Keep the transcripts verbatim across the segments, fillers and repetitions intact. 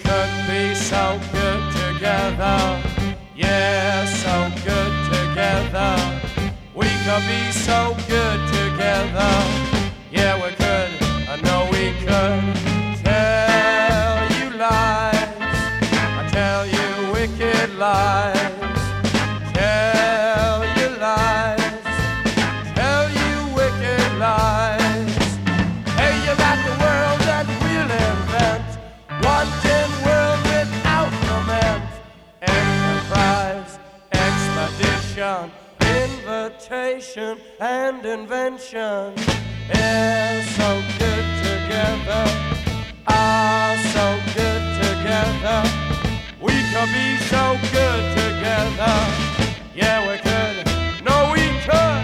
could be so good together. Yeah, so good together. We could be so good together. Yeah, we could. I know we could. Tell you lies. I tell you wicked lies. Tell you lies. Tell you wicked lies. Tell you about the world that we'll invent. One tin world without lament. Enterprise, expedition, invitation and invention. Yeah, so good together. Ah, so good together. We could be so good together. Yeah, we could. No, we could.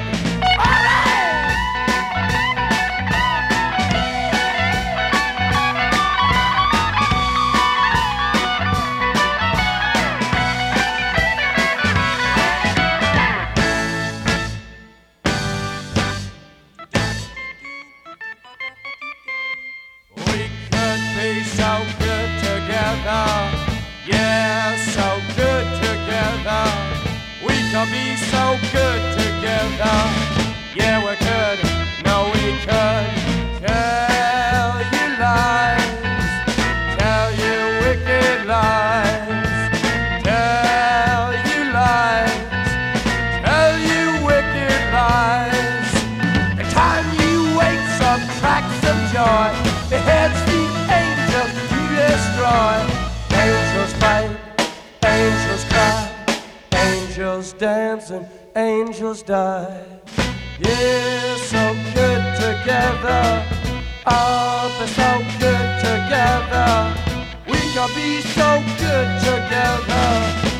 So good together, yeah, so good together. We could be so good together, yeah, we could. No, we could. Tell you lies, tell you wicked lies, tell you lies, tell you wicked lies. The time you wake, subtract some joy. The heads, the angels you destroy. Angels fight, angels cry, angels dance and angels die. Yeah, so good together. Oh, they're so good together. We could be so good together.